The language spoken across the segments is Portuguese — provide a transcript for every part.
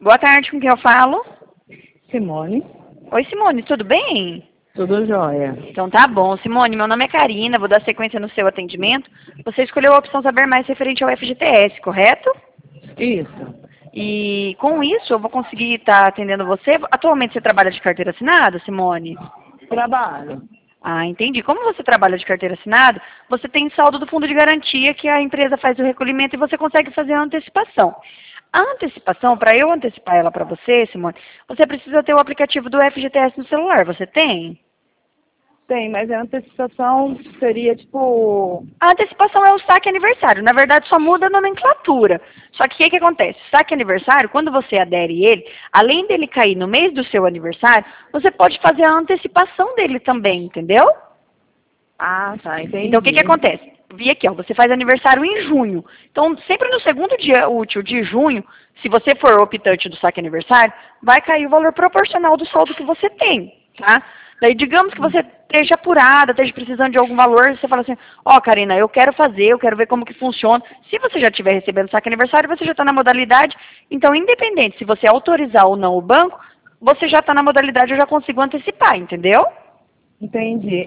Boa tarde, com quem eu falo? Simone, Oi, Simone, tudo bem? tudo jóia. Então tá bom. Simone, meu nome é Karina, vou dar sequência no seu atendimento. Você escolheu a opção Saber Mais referente ao FGTS, correto? Isso, E com isso eu vou conseguir estar atendendo você. Atualmente você trabalha de carteira assinada, Simone? trabalho. Ah, entendi. Como você trabalha de carteira assinada, você tem saldo do fundo de garantia que a empresa faz o recolhimento e você consegue fazer a antecipação. A antecipação, para eu antecipar ela para você, Simone, você precisa ter o aplicativo do FGTS no celular. Você tem? Tem, mas a antecipação seria tipo. A antecipação é o saque aniversário. Na verdade, só muda a nomenclatura. Só que o que acontece? O saque aniversário, quando você adere ele, além dele cair no mês do seu aniversário, você pode fazer a antecipação dele também, entendeu? Ah, tá, entendi. Então, o que acontece? Vi aqui, ó, você faz aniversário em junho. Então, sempre no segundo dia útil de junho, se você for optante do saque aniversário, vai cair o valor proporcional do saldo que você tem, tá? Daí, digamos que você esteja apurada, esteja precisando de algum valor, você fala assim, ó, Karina, eu quero fazer, eu quero ver como que funciona. Se você já estiver recebendo saque aniversário, você já está na modalidade. Então, independente se você autorizar ou não o banco, você já está na modalidade, eu já consigo antecipar, entendeu? Entendi.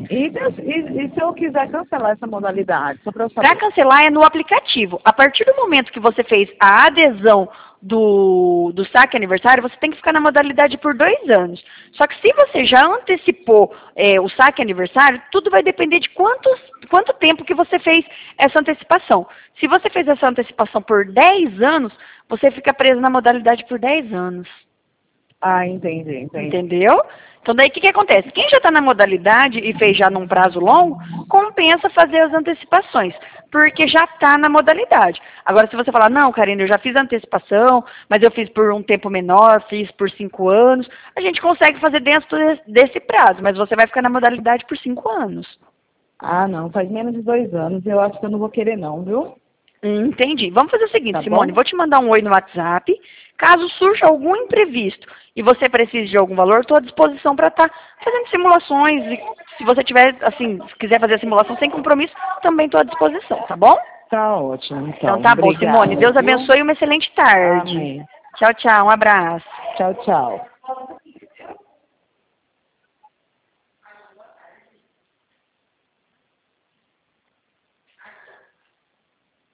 E se eu quiser cancelar essa modalidade? Só para eu Para saber. cancelar é no aplicativo. A partir do momento que você fez a adesão do saque aniversário, você tem que ficar na modalidade por 2 anos. Só que se você já antecipou o saque aniversário, tudo vai depender de quanto tempo que você fez essa antecipação. Se você fez essa antecipação por 10 anos, você fica preso na modalidade por 10 anos. Ah, entendi. Entendeu? Então daí o que acontece? Quem já está na modalidade e fez já num prazo longo, compensa fazer as antecipações, porque já está na modalidade. Agora, se você falar, não, Karina, eu já fiz a antecipação, mas eu fiz por um tempo menor, fiz por 5 anos, a gente consegue fazer dentro desse prazo, mas você vai ficar na modalidade por 5 anos. Ah, não, faz menos de 2 anos. Eu acho que eu não vou querer não, viu? Entendi. Vamos fazer o seguinte, Tá Simone, bom? vou te mandar um oi no WhatsApp. Caso surja algum imprevisto e você precise de algum valor, estou à disposição para estar fazendo simulações. E se você tiver, assim, se quiser fazer a simulação sem compromisso, também estou à disposição, tá bom? Tá ótimo, Então então. tá bom, Obrigada, Simone. Deus viu? abençoe e uma excelente tarde. Amém. Tchau, tchau. Um abraço. Tchau, tchau.